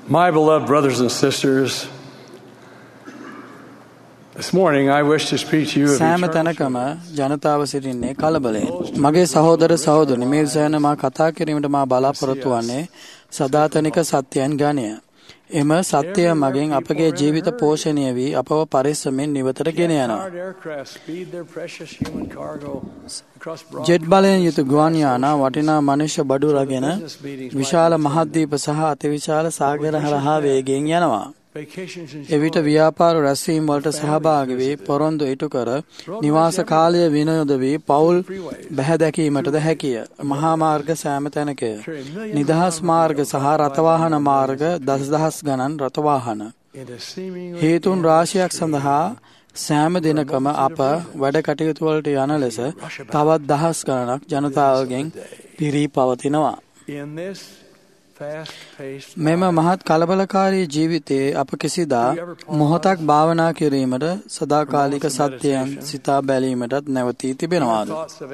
My beloved brothers and sisters, this morning I wish to speak to you of සෑම තැනකම ජනතාව සිටින්නේ කලබලයෙන්. මගේ සහෝදර සහෝදරනි, මේ විෂයන මා කතා කිරීමට මා බලාපොරොත්තු වන්නේ සදාතනික සත්‍යයන් ගණය. එම සත්‍යය මගින් අපගේ ජීවිත පෝෂණය වී අපව පරිස්සමෙන් නිවතට ගෙන යනවා. ජෙට් බලයෙන් යුතු ගුවන් යානා වටිනා මනුෂ්‍ය බඩු රගෙන විශාල මහද්වීප සහ අතිවිශාල සාගර හරහා වේගයෙන් යනවා. එවිට ව්‍යාපාර රැස්වීම් වලට සහභාගී වී පොරොන්දු ඉටු කර නිවාස කාලය විනෝද වී පවුල් බැහැ දැකීමටද හැකිය. මහා මාර්ග සෑම තැනකය. නිදහස් මාර්ග සහ රථවාහන මාර්ග දසදහස් ගණන් රථවාහන. හේතුන් රාශියක් සඳහා සෑම දිනකම අප වැඩ කටයුතු වලට යන ලෙස තවත් දහස් ගණනක් ජනතාවගෙන් පිරී පවතිනවා. මෙම මහත් කලබලකාරී ජීවිතයේ අප කිසිදා මොහොතක් භාවනා කිරීමට සදාකාලික සත්‍යයන් සිතා බැලීමටත් නැවතී තිබෙනවාද?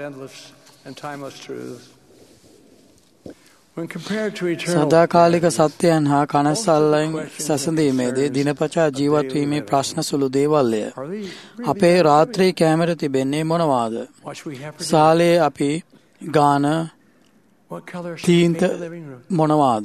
සදාකාලික සත්‍යයන් හා කනස්සල්ලෙන් සැසඳීමේදී දිනපතා ජීවත් වීමේ ප්‍රශ්න සුළු දේවල්ය. අපේ රාත්‍රී කැමර තිබෙන්නේ මොනවාද? සාලේ අපි ගාන තීන්ත මොනවාද?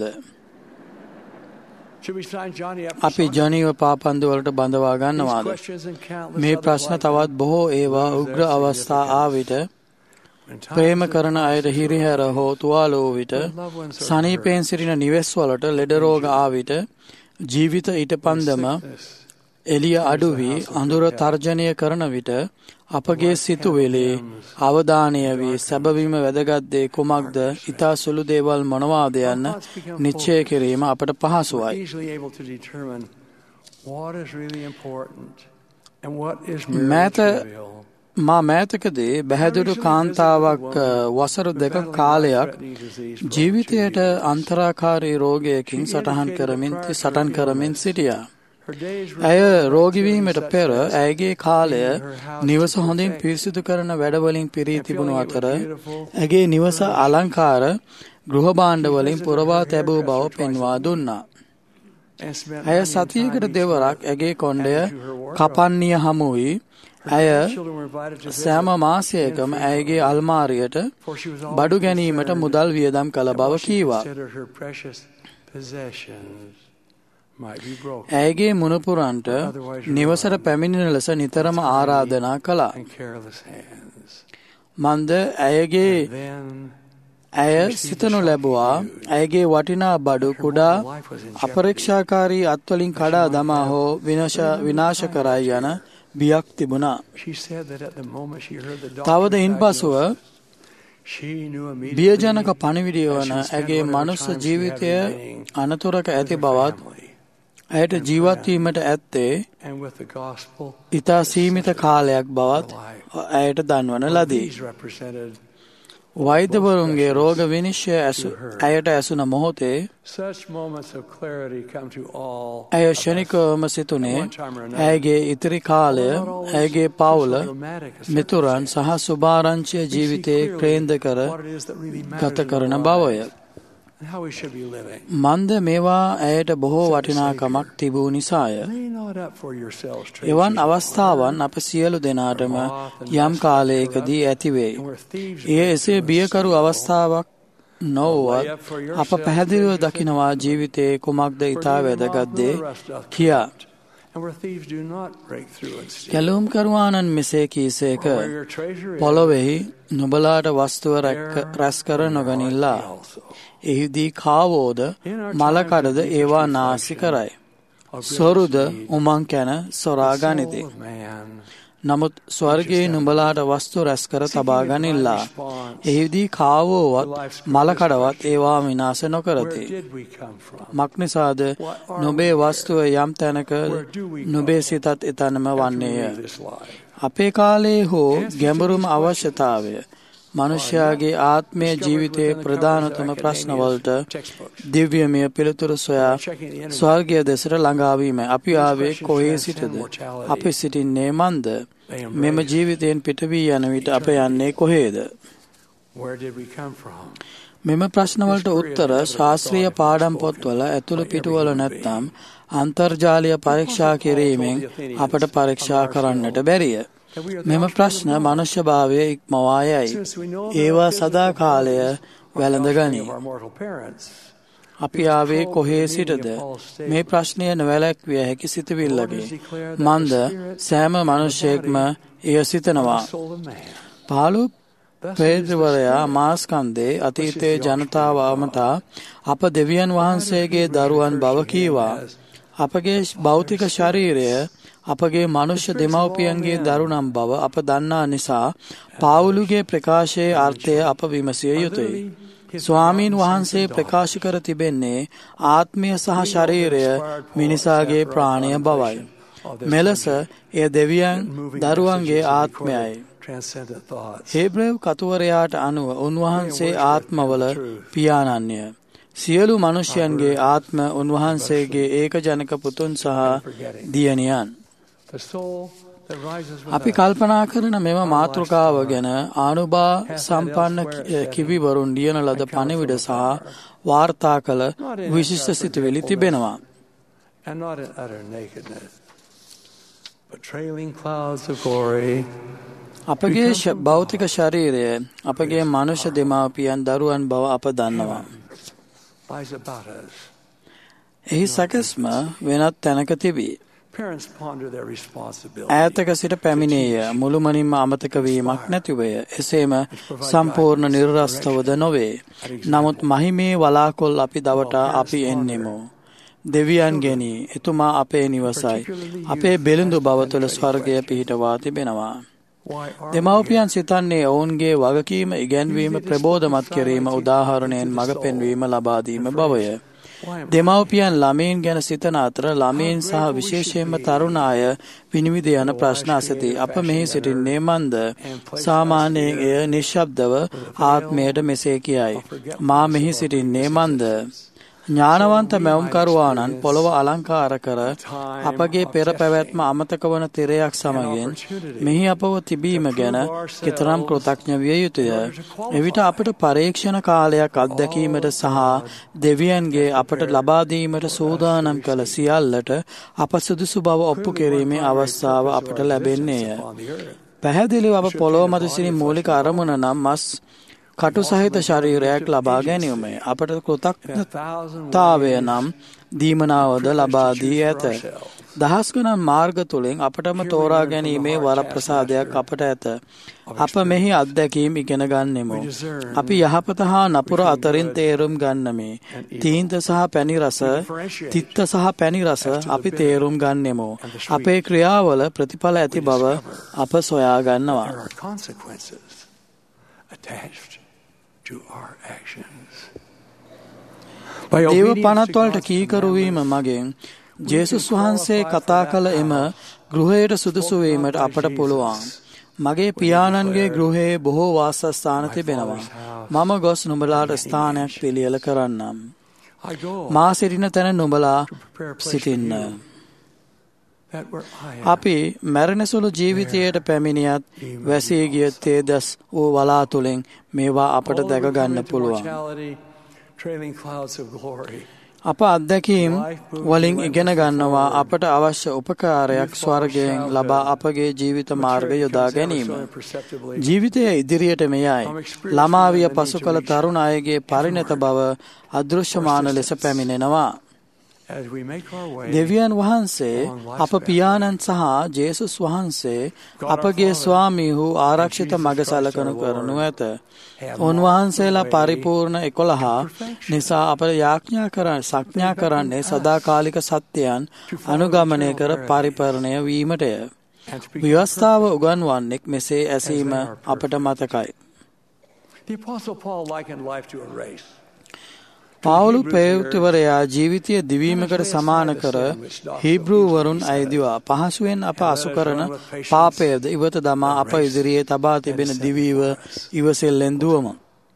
අපි ජනීව පාපන්දු වලට බඳවා ගන්නවාද? මේ ප්‍රශ්න තවත් බොහෝ ඒවා උග්‍ර අවස්ථා ආවිට ප්‍රේම කරන අයට හිරිහැර හෝ තුවාල වූ විට සනීපයෙන් සිටින නිවෙස් වලට ලෙඩ රෝග ආවිට ජීවිත ඊට පන්දම එළිය අඩු වී අඳුර තර්ජනය කරන විට අපගේ සිතුවිලි අවධානය වී සැබවින්ම වැදගත් දේ කුමක්ද, ඊතා සුළු දේවල් මොනවාද යන්න නිශ්චය කිරීම අපට පහසුවයි. මෑතකදී බැහැදුරු කාන්තාවක් වසර 2 කාලයක් ජීවිතයට අන්තරාකාරී රෝගයකින් සටන් කරමින් සිටියා. ඇය රෝගීවීමට පෙර ඇයගේ කාලය නිවස හොඳින් පිරිසිදු කරන වැඩවලින් පිරී තිබුණු අතර ඇගේ නිවස අලංකාර ගෘහ භාණ්ඩ වලින් පුරවා තැබූ බව පෙන්වා දුන්නා. ඇය සතියකට දෙවරක් ඇගේ කොණ්ඩය කපන්නිය හමු වී ඇය සෑම මාසයකම ඇයගේ අල්මාරියට බඩු ගැනීමට මුදල් වියදම් කළ බව කීවා. ඇයගේ මුණුපුරන්ට නිවසට පැමිණෙන ලෙස නිතරම ආරාධනා කළා. මන්ද ඇය සිතනු ලැබුවා ඇයගේ වටිනා බඩු කුඩා අපරීක්ෂාකාරී අත්වලින් කඩා දමා හෝ විනාශ කරයි යන බියක් තිබුණා. තවද ඉන්පසුව බියජනක පණිවිඩය වන ඇගේ මනුස්ස ජීවිතය අනතුරක ඇති බවත් ඇයට ජීවත්වීමට ඇත්තේ ඉතා සීමිත කාලයක් බවත් ඇයට දන්වන ලදී. වෛද්‍යවරුන්ගේ රෝග විනිශ්චය ඇයට ඇසුන මොහොතේ ඇය ක්ෂණිකවම සිතුනේ ඇයගේ ඉතිරි කාලය ඇයගේ පවුල මිතුරන් සහ සුභාරංචිය ජීවිතයේ කේන්ද්‍ර කර ගත කරන බවය. මන්ද මේවා ඇයට බොහෝ වටිනාකමක් තිබූ නිසාය. එවන් අවස්ථාවන් අප සියලු දෙනාටම යම් කාලයකදී ඇතිවෙයි. එය එසේ බියකරු අවස්ථාවක් නොවුවත් අප පැහැදිලිව දකිනවා ජීවිතයේ කුමක්ද ඉතා වැදගත් දේ කියා. කැලුම්කරුවාණන් මෙසේ කීසේක පොළොවෙහි නුඹලාට වස්තුව රැස් කර නොගනිල්ලා. එහිදී කාවෝද මලකඩද ඒවා නාසි කරයි. සොරුද උමං කැන සොරා ගනිති. නමුත් ස්වර්ගයේ නුඹලාට වස්තු රැස් කර තබා ගනිල්ලා. එහිදී කාවෝවත් මලකඩවත් ඒවා විනාශ නොකරති. මක්නිසාද නුඹේ වස්තුව යම් තැනක නුඹේ සිතත් එතනම වන්නේය. අපේ කාලයේ හෝ ගැඹුරුම අවශ්‍යතාවය මනුෂ්‍යයාගේ ආත්මය ජීවිතයේ ප්‍රධානතම ප්‍රශ්නවලට දිව්‍යමය පිළිතුරු සොයා ස්වර්ගය දෙසට ළඟාවීම. අපි ආවේ කොහේ සිටද? අපි සිටින්නේ මන්ද? මෙම ජීවිතයෙන් පිට වී යන විට අප යන්නේ කොහේද? මෙම ප්‍රශ්නවලට උත්තර ශාස්ත්‍රීය පාඩම් පොත්වල ඇතුළු පිටුවල නැත්නම් අන්තර්ජාලීය පරීක්ෂා කිරීමෙන් අපට පරීක්ෂා කරන්නට බැරිය. මෙම ප්‍රශ්න මනුෂ්‍යභාවය ඉක්මවා යයි. ඒවා සදාකාලය වැළඳගනී. අපි ආවේ කොහේ සිටද? මේ ප්‍රශ්නය නොවැළැක්විය හැකි සිතවිල්ලකි. මන්ද සෑම මනුෂ්‍යයෙක්ම එය සිතනවා. පාළු පේත්‍රවරයා මාස්කන්දේ අතීතයේ ජනතාව අමතා අප දෙවියන් වහන්සේගේ දරුවන් බව කීවා. අපගේ භෞතික ශරීරය අපගේ මනුෂ්‍ය දෙමව්පියන්ගේ දරුණම් බව අප දන්නා නිසා පාවුලුගේ ප්‍රකාශයේ අර්ථය අප විමසිය යුතුයි. ස්වාමීන් වහන්සේ ප්‍රකාශ කර තිබෙන්නේ ආත්මය සහ ශරීරය මිනිසාගේ ප්‍රාණය බවයි. මෙලෙස එය දෙවියන් දරුවන්ගේ ආත්මයයි. හේබ්‍රේව කතුවරයාට අනුව උන්වහන්සේ ආත්මවල පියාණන්ය. සියලු මනුෂ්‍යයන්ගේ ආත්ම උන්වහන්සේගේ ඒකජනක පුතුන් සහ දියණියන්. අපි කල්පනා කරන මෙම මාතෘකාව ගැන ආනුභා සම්පන්න කිවිවරුන් ලියන ලද පණිවිඩ සහ වාර්තා කළ විශිෂ්ට සිතුවිලි තිබෙනවා. අපගේ භෞතික ශරීරය අපගේ මනුෂ්‍ය දෙමාපියන් දරුවන් බව අප දන්නවා. එහි සැකස්ම වෙනත් තැනක තිබී. ඈතක සිට පැමිණේය. මුළුමනින්ම අමතක වීමක් නැතිවය. එසේම සම්පූර්ණ නිර්රස්තවද නොවේ. නමුත් මහිමේ වලාකොල් අපි දවටා අපි එන්නෙමු. දෙවියන් ගෙනී එතුමා අපේ නිවසයි. අපේ බෙලිඳු බව තුළ ස්වර්ගය පිහිටවා තිබෙනවා. දෙමව්පියන් සිතන්නේ ඔවුන්ගේ වගකීම ඉගැන්වීම ප්‍රබෝධමත් කිරීම උදාහරණයෙන් මඟ පෙන්වීම ලබා දීම බවය. දෙමව්පියන් ළමයින් ගැන සිතන අතර ළමයින් සහ විශේෂයෙන්ම තරුණ අය විනිවිද යන ප්‍රශ්න අසති. අප මෙහි සිටින්නේ මන්ද? සාමාන්‍යයෙන් එය නිශ්ශබ්දව ආත්මයට මෙසේ කියයි. මා මෙහි සිටින්නේ මන්ද? ඥානවන්ත මැවුම්කරුවාණන් පොළොව අලංකාර කර අපගේ පෙර පැවැත්ම අමතක වන තිරයක් සමගින් මෙහි අපව තිබීම ගැන කෙතරම් කෘතඥ විය යුතුය. එවිට අපට පරීක්ෂණ කාලයක් අත්දැකීමට සහ දෙවියන්ගේ අපට ලබා දීමට සූදානම් කළ සියල්ලට අප සුදුසු බව ඔප්පු කිරීමේ අවස්ථාව අපට ලැබෙන්නේය. පැහැදිලිව අප පොළොව මත සිටි මූලික අරමුණ නම් මස් කටු සහිත ශරීරයක් ලබා ගැනීමයි. අපට කෘතඥතාවය නම් දීමනාවද ලබා දී ඇත. දහස් ගණන් මාර්ග තුලින් අපටම තෝරා ගැනීමේ වරප්‍රසාදයක් අපට ඇත. අප මෙහි අත්දැකීම් ඉගෙන ගන්නෙමු. අපි යහපත හා නපුර අතරින් තේරුම් ගන්නමි. තීන්ත සහ පැණි රස, තිත්ත සහ පැණි රස අපි තේරුම් ගන්නෙමු. අපේ ක්‍රියාවල ප්‍රතිඵල ඇති බව අප සොයා ගන්නවා. දේව පනත්වලට කීකරු වීම මගෙන් ජේසුස් වහන්සේ කතා කළ එම ගෘහයට සුදුසු වීමට අපට පුළුවන්. මගේ පියාණන්ගේ ගෘහයේ බොහෝ වාසස්ථාන තිබෙනවා. මම ගොස් නුඹලාට ස්ථානයක් පිළියෙල කරන්නම්. මා සිටින තැන නුඹලා සිටින්න. අපි මැරෙනසුළු ජීවිතයට පැමිණියත් වැසී ගිය තේදස් වූ වලා තුළින් මේවා අපට දැක ගන්න පුළුවන්. අප අත්දැකීම් වලින් ඉගෙන ගන්නවා අපට අවශ්‍ය උපකාරයක් ස්වර්ගයෙන් ලබා අපගේ ජීවිත මාර්ග යොදා ගැනීම. ජීවිතය ඉදිරියට මෙයයි. ළමාවිය පසු කළ තරුණ අයගේ පරිණත බව අදෘශ්‍යමාන ලෙස පැමිණෙනවා. දෙවියන් වහන්සේ අප පියාණන් සහ ජේසුස් වහන්සේ අපගේ ස්වාමීහු ආරක්ෂිත මඟ සලකනු කරනු ඇත. උන්වහන්සේලා පරිපූර්ණ 11 නිසා අපට සඥා කරන්නේ සදාකාලික සත්‍යයන් අනුගමනය කර පරිපූර්ණය වීමටය. ව්‍යවස්ථාව උගන්වන්නෙක් මෙසේ ඇසීම අපට මතකයි. පාවුලු ප්‍රේරිතවරයා ජීවිතය දිවීමකට සමාන කර හීබ්‍රූවරුන් අයදිවා. පහසුවෙන් අප අසු කරන පාපයද ඉවත දමා අප ඉදිරියේ තබා තිබෙන දිවීව ඉවසෙල්ලෙන් දුවමු.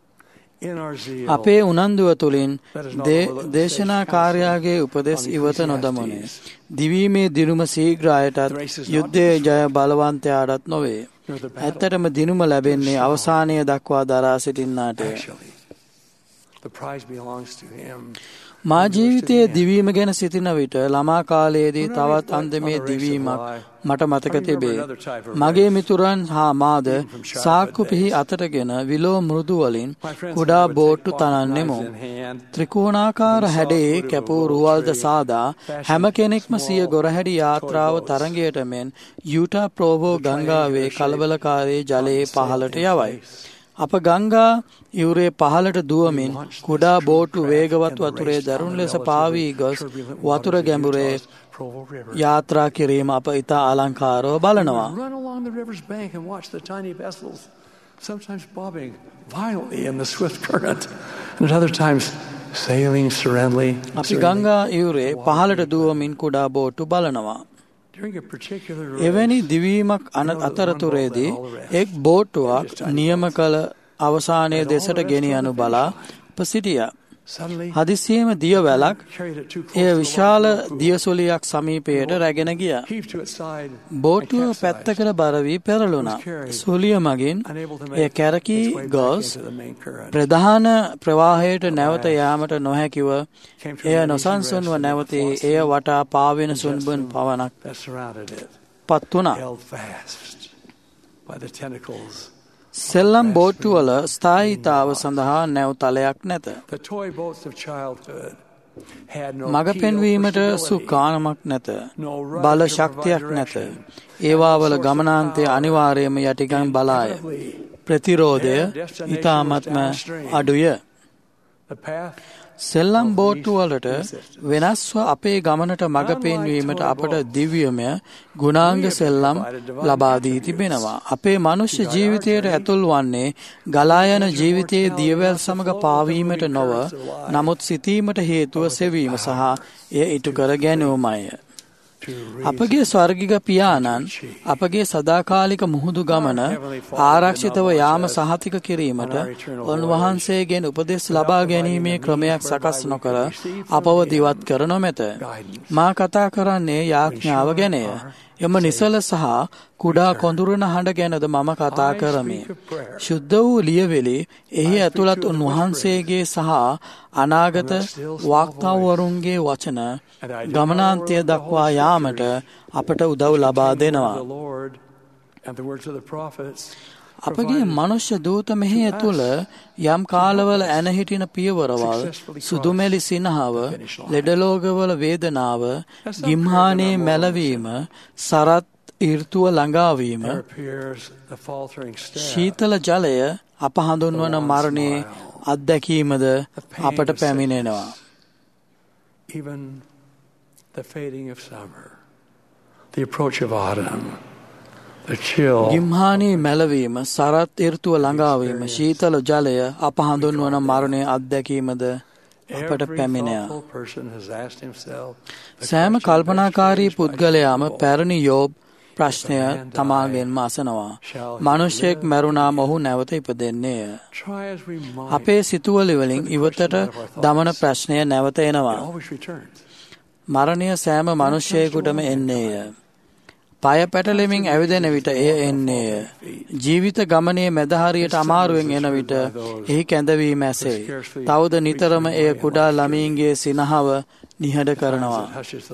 අපේ උනන්දුව තුළින් දේශනාකාරයාගේ උපදෙස් ඉවත නොදමනේ. දිවීමේ දිනුම ශීඝ්‍ර අයටත් යුද්ධයේ ජය බලවන්තයාටත් නොවේ. ඇත්තටම දිනුම ලැබෙන්නේ අවසානය දක්වා දරා සිටින්නාටය. මා ජීවිතයේ දිවීම ගැන සිටින විට ළමා කාලයේදී තවත් අන්දමේ දිවීමක් මට මතක තිබේ. මගේ මිතුරන් හා මාද සාක්කු පිහි අතටගෙන විලෝ මෘදු වලින් කුඩා බෝට්ටු තනන්නෙමු. ත්‍රිකෝණාකාර හැඩයේ කැපූ රුවල්ද සාදා හැම කෙනෙක්ම සිය ගොරහැඩි යාත්‍රාව තරඟයට මෙන් යුටා ප්‍රෝවෝ ගංගාවේ කලබලකාරී ජලයේ පහළට යවයි. අප ගංගා යුරේ පහළට දුවමින් කුඩා බෝට්ටු වේගවත් වතුරේ දරුණු ලෙස පාවී ගොස් වතුර ගැඹුරේ යාත්‍රා කිරීම අප ඉතා අලංකාරව බලනවා. අපි ගංගා යුරේ පහළට දුවමින් කුඩා බෝට්ටු බලනවා. එවැනි දිවීමක් අතරතුරේදී එක් බෝට්ටුවක් නියම කළ අවසානයේ දෙසට ගෙනියනු බලා සිටියා. හදිසියේම දියවැලක් එය විශාල දියසුලියක් සමීපයට රැගෙන ගියා. බෝට්ටුව පැත්තකට බර වී පෙරළුණා. සුලිය මගින් එය කැරකී ගොස් ප්‍රධාන ප්‍රවාහයට නැවත යාමට නොහැකිව එය නොසන්සුන්ව නැවතී එය වටා පාවෙන සුන්බුන් පවණක් පත් වුණා. සෙල්ලම් බෝට්ටුවල ස්ථායීතාව සඳහා නැව් තලයක් නැත. මග පෙන්වීමට සුකානමක් නැත. බල ශක්තියක් නැත. ඒවාවල ගමනාන්තය අනිවාර්යයෙන්ම යටිගම් බලාය. ප්‍රතිරෝධය ඉතාමත්ම අඩුය. සෙල්ලම් බෝට්ටුවලට වෙනස්ව අපේ ගමනට මඟ පෙන්වීමට අපට දිව්‍යමය ගුණාංග සෙල්ලම් ලබා දී තිබෙනවා. අපේ මනුෂ්‍ය ජීවිතයට ඇතුල් වන්නේ ගලා යන ජීවිතයේ දියවැල් සමග පාවීමට නොව, නමුත් සිතීමට හේතුව සෙවීම සහ එය ඉටු කර ගැනීමයි. අපගේ ස්වර්ගික පියාණන් අපගේ සදාකාලික මුහුදු ගමන ආරක්ෂිතව යාම සහතික කිරීමට උන්වහන්සේගෙන් උපදෙස් ලබා ගැනීමේ ක්‍රමයක් සකස් නොකර අපව දිවත් කර නොමැත. මා කතා කරන්නේ යාඥාව ගැනය. එම නිසල සහ කුඩා කොඳුරන හඬ ගැනද මම කතා කරමි. ශුද්ධ වූ ලියවෙලි එහි ඇතුළත් උන්වහන්සේගේ සහ අනාගත වාක්තාවරුන්ගේ වචන ගමනාන්තය දක්වා යාමට අපට උදව් ලබා දෙනවා. අපගේ මනුෂ්‍ය දූත මෙහි ඇතුළ යම් කාලවල ඇන හිටින පියවරවල්, සුදුමැලි සිනහව, ලෙඩලෝගවල වේදනාව, ගිම්හානේ මැලවීම, සරත් ඍතුව ළඟාවීම, ශීතල ජලය අප හඳුන්වන මරණයේ අත්දැකීමද අපට පැමිණෙනවා. ගිම්හානී මැලවීම, සරත් ඍතුව ළඟාවීම, ශීතල ජලය අප හඳුන්වන මරණයේ අත්දැකීමද අපට පැමිණෙනවා. සෑම කල්පනාකාරී පුද්ගලයාම පැරණි යෝබ් ප්‍රශ්නය තමාගෙන්ම අසනවා. මනුෂ්‍යයෙක් මැරුණාම ඔහු නැවත ඉපදෙන්නේය. අපේ සිතුවලි වලින් ඉවතට දමන ප්‍රශ්නය නැවත එනවා. මරණය සෑම මනුෂ්‍යයෙකුටම එන්නේය. පය පැටලෙමින් ඇවිදෙන විට එය එන්නේය. ජීවිත ගමනේ මැදහරියට අමාරුවෙන් එන විට එහි කැඳවීම ඇසෙයි. තවද නිතරම එය කුඩා ළමීන්ගේ සිනහව නිහඬ කරනවා.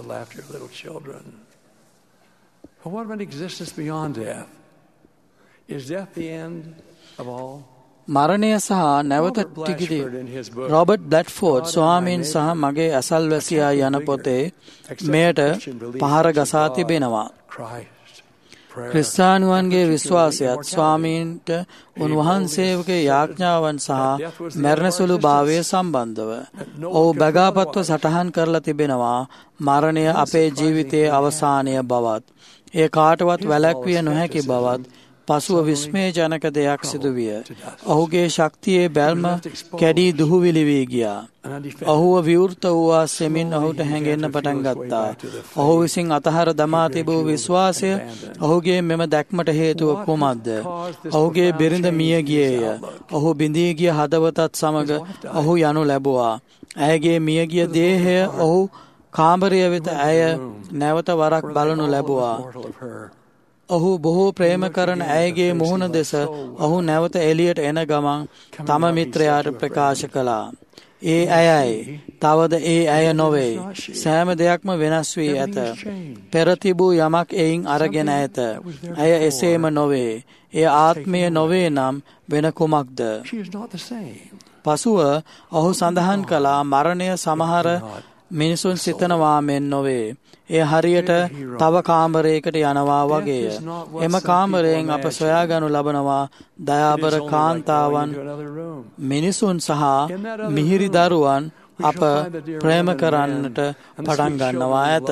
මරණය සහ නැවත ටිකිදී රොබර්ට් බ්ලැඩ්ෆෝඩ් ස්වාමීන් සහ මගේ ඇසල්වැසියා යන පොතේ මෙයට පහර ගසා තිබෙනවා. ක්‍රිස්තානුවන්ගේ විශ්වාසයත් ස්වාමීන්ට උන්වහන්සේගේ යාඥාවන් සහ මැරණසුළු භාවය සම්බන්ධව ඔහු බැගාපත්ව සටහන් කරලා තිබෙනවා. මරණය අපේ ජීවිතයේ අවසානය බවත්, ඒ කාටවත් වැළැක්විය නොහැකි බවත්, පසුව විස්මයජනක දෙයක් සිදුවිය. ඔහුගේ ශක්තියේ බැල්ම කැඩී දුහුවිලි වී ගියා. ඔහුව විවෘත වූවා සෙමින් ඔහුට හැඟෙන්න පටන් ගත්තා. ඔහු විසින් අතහර දමා තිබූ විශ්වාසය ඔහුගේ මෙම දැක්මට හේතුව කුමක්ද? ඔහුගේ බිරිඳ මිය ගියේය. ඔහු බිඳී ගිය හදවතත් සමග ඔහු යනු ලැබුවා. ඇයගේ මියගිය දේහය ඔහු කාමරය වෙත ඇය නැවත වරක් බලනු ලැබුවා. ඔහු බොහෝ ප්‍රේම කරන ඇයගේ මුහුණ දෙස ඔහු නැවත එළියට එන ගමන් තම මිත්‍රයාට ප්‍රකාශ කළා. ඒ ඇයයි. තවද ඒ ඇය නොවේ. සෑම දෙයක්ම වෙනස් වී ඇත. පෙර තිබූ යමක් එයින් අරගෙන ඇත. ඇය එසේම නොවේ. එය ආත්මය නොවේ නම් වෙන කුමක්ද? පසුව ඔහු සඳහන් කළා මරණය සමහර මිනිසුන් සිතනවා මෙන් නොවේ. එය හරියට තව කාමරයකට යනවා වගේය. එම කාමරයෙන් අප සොයාගනු ලබනවා දයාබර කාන්තාවන්, මිනිසුන් සහ මිහිරි දරුවන් අප ප්‍රේම කරන්නට පටන් ගන්නවා ඇත.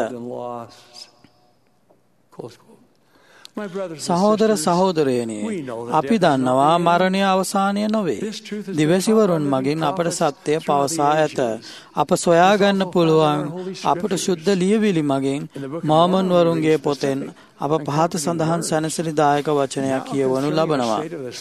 සහෝදර සහෝදරයනි, අපි දන්නවා මරණය අවසානය නොවේ. දිවසිවරුන් මගින් අපට සත්‍යය පවසා ඇත. අප සොයාගන්න පුළුවන් අපට ශුද්ධ ලියවිලි මගින් මෝමන්වරුන්ගේ පොතෙන් අප පහත සඳහන් සැනසිලිදායක වචනයක් කියවනු ලබනවා.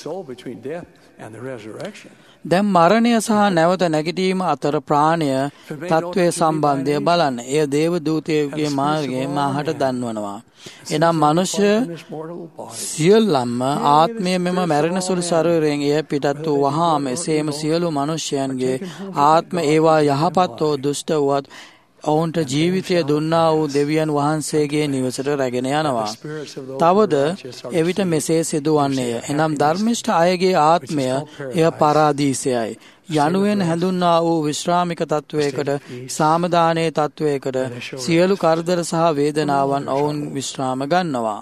දැන් මරණය සහ නැවත නැගිටීම අතර ප්‍රාණය තත්ත්වය සම්බන්ධය බලන්න. එය දේව දූතයෙකුගේ මාර්ගයෙන් මාහට දන්වනවා. එනම් මනුෂ්‍ය සියල්ලන්ම ආත්මය මෙම මැරෙන සුළු ශරීරයෙන් එය පිටත් වූ වහාම එසේම සියලු මනුෂ්‍යයන්ගේ ආත්ම ඒවා යහපත් හෝ දුෂ්ට වුවත් ඔවුන්ට ජීවිතය දුන්නා වූ දෙවියන් වහන්සේගේ නිවසට රැගෙන යනවා. තවද එවිට මෙසේ සිදුවන්නේය. එනම් ධර්මිෂ්ඨ අයගේ ආත්මය එය පරාදීසයයි. යනුවෙන් හැඳුන්වා වූ විශ්‍රාමික තත්ත්වයකට, සාමදානයේ තත්ත්වයකට සියලු කරදර සහ වේදනාවන් ඔවුන් විශ්‍රාම ගන්නවා.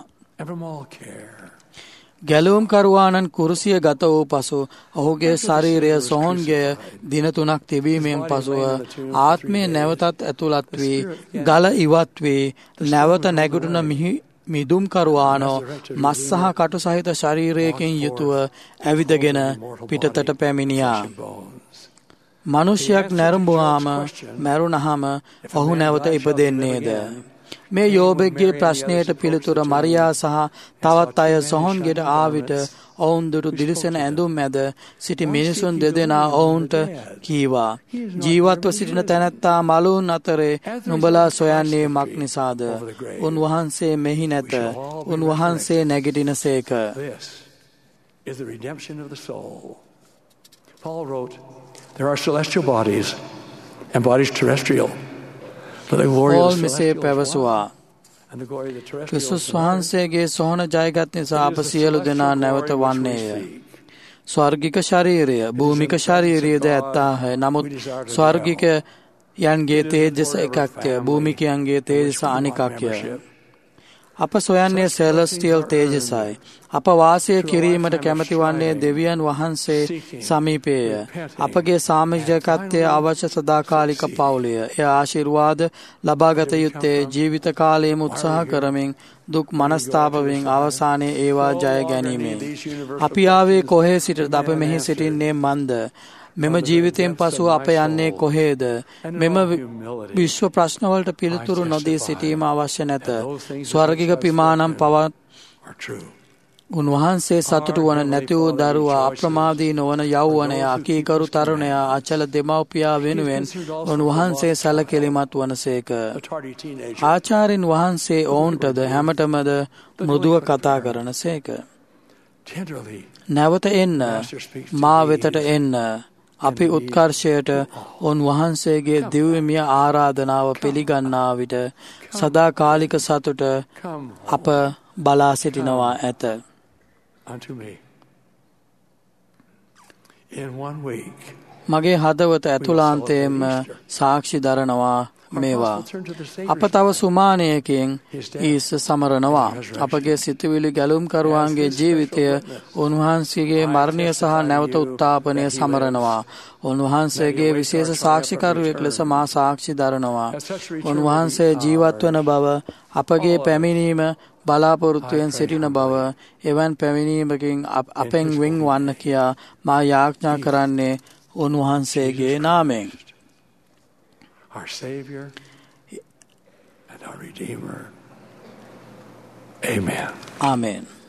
ගැලවුම් කරුවාණන් කුරුසිය ගත වූ පසු ඔහුගේ ශරීරය සොහොන්ගේ දින 3ක් තිබීමෙන් පසුව ආත්මය නැවතත් ඇතුළත් වී ගල ඉවත් වී නැවත නැගිටුන මිදුම් කරුවානෝ මස් සහ කටු සහිත ශරීරයකින් යුතුව ඇවිදගෙන පිටතට පැමිණියා. මනුෂ්‍යයක් නැරඹුවාම මැරුණහම ඔහු නැවත ඉපදෙන්නේද? මේ යෝබෙක්ගේ ප්‍රශ්නයට පිළිතුර මරියා සහ තවත් අය සොහොන්ගෙට ආවිට ඔවුන් දුටු දිලිසෙන ඇඳුම් මැද සිටි මිනිසුන් දෙදෙනා ඔවුන්ට කීවා, ජීවත්ව සිටින තැනැත්තා මලුන් අතරේ නුඹලා සොයන්නේ මක් නිසාද? උන්වහන්සේ මෙහි නැත. උන්වහන්සේ නැගිටින සේක. Paul wrote, there are celestial bodies and bodies terrestrial. Paul මෙසේ පැවසුවා. ක්‍රිස්තුස් වහන්සේගේ සොහොන ජයගත් නිසා අප සියලු දෙනා නැවත වන්නේය. ස්වර්ගික ශරීරය, භූමික ශරීරයද ඇත්තාහ. නමුත් ස්වර්ගිකයන්ගේ තේජස එකක්ය, භූමිකයන්ගේ තේජස අනිකක්ය. අප සොයන්නේ සෙලස්ටියල් තේජසයි. අප වාසය කිරීමට කැමති වන්නේ දෙවියන් වහන්සේ සමීපයය. අපගේ සාමිජකත්වය අවශ්‍ය සදාකාලික පවුලය. එය ආශිර්වාද ලබාගත යුත්තේ ජීවිත කාලයේම උත්සාහ කරමින් දුක් මනස්තාපයෙන් අවසානයේ ඒවා ජය ගැනීමෙන්. අපි ආවේ කොහේ සිටද? අප මෙහි සිටින්නේ මන්ද? මෙම ජීවිතයෙන් පසුව අප යන්නේ කොහේද? මෙම විශ්ව ප්‍රශ්නවලට පිළිතුරු නොදී සිටීම අවශ්‍ය නැත. ස්වර්ගික පිමානම් පවත් උන්වහන්සේ සතුටු වන නැති වූ දරුවා, අප්‍රමාදී නොවන යෞවනය, අකීකරු තරුණයා, අචල දෙමව්පියා වෙනුවෙන් උන්වහන්සේ සැලකිලිමත් වනසේක. ආචාර්යින් වහන්සේ ඔවුන්ටද හැමතෙමද මෘදුව කතා කරන සේක. නැවත එන්න, මා වෙතට එන්න. අපි උත්කර්ෂයට උන්වහන්සේගේ දිව්‍යමය ආරාධනාව පිළිගන්නා විට සදාකාලික සතුට අප බලා සිටිනවා ඇත. මගේ හදවත ඇතුළාන්තයෙන්ම සාක්ෂි දරනවා මේවා. අප තව සුමානයකින් ඊස සමරනවා. අපගේ සිතුවිලි ගැලුම්කරුවන්ගේ ජීවිතය උන්වහන්සේගේ මරණය සහ නැවත උත්ථාපනය සමරනවා. උන්වහන්සේගේ විශේෂ සාක්ෂිකරුවෙක් ලෙස මා සාක්ෂි දරනවා. උන්වහන්සේ ජීවත් වන බව, අපගේ පැමිණීම බලාපොරොත්තුවෙන් සිටින බව, එවන් පැමිණීමකින් අපෙන් වෙන් වන්න කියා මා යාඥා කරන්නේ උන්වහන්සේගේ නාමයෙන්. Our Savior and our Redeemer. Amen. Amen.